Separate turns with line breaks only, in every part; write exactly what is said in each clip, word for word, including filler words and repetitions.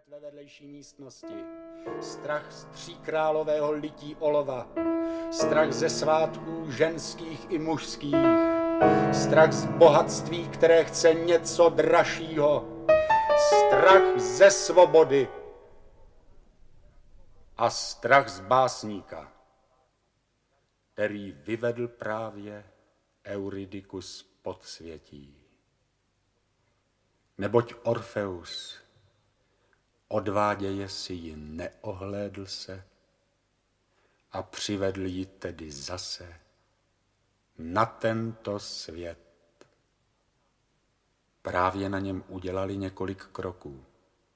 hned ve vedlejší místnosti. Strach z tříkrálového lití olova. Strach ze svátků ženských i mužských. Strach z bohatství, které chce něco dražšího. Strach ze svobody. A strach z básníka, který vyvedl právě Eurydikus podsvětí. Neboť Orfeus, odváděje si ji neohlédl se a přivedl ji tedy zase na tento svět. Právě na něm udělali několik kroků.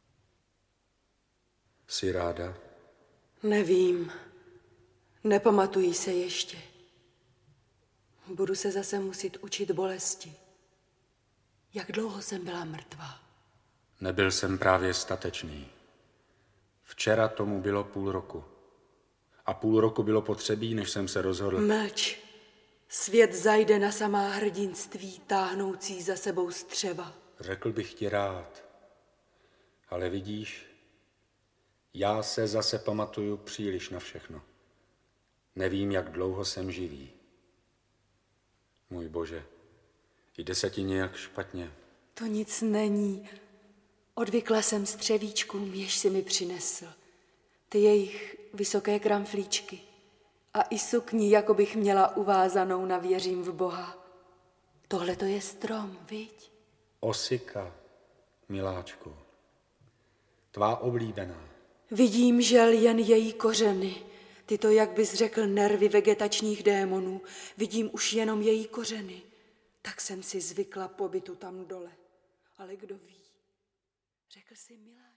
Jsi ráda?
Nevím. Nepamatuji se ještě. Budu se zase muset učit bolesti. Jak dlouho jsem byla mrtvá?
Nebyl jsem právě statečný. Včera tomu bylo půl roku. A půl roku bylo potřebí, než jsem se rozhodl.
Mlč. Svět zajde na samá hrdinství, táhnoucí za sebou střeva.
Řekl bych ti rád. Ale vidíš, já se zase pamatuju příliš na všechno. Nevím, jak dlouho jsem živý. Můj Bože, jde se ti nějak špatně?
To nic není. Odvykla jsem střevíčkům, jež si mi přinesl. Ty jejich vysoké kramflíčky. A i sukni, jako bych měla uvázanou na věřím v Boha. Tohle to je strom, viď?
Osika, miláčku. Tvá oblíbená.
Vidím, žel jen její kořeny. Tyto, jak bys řekl, nervy vegetačních démonů. Vidím už jenom její kořeny. Tak jsem si zvykla pobytu tam dole. Ale kdo ví? Řekl si, milá.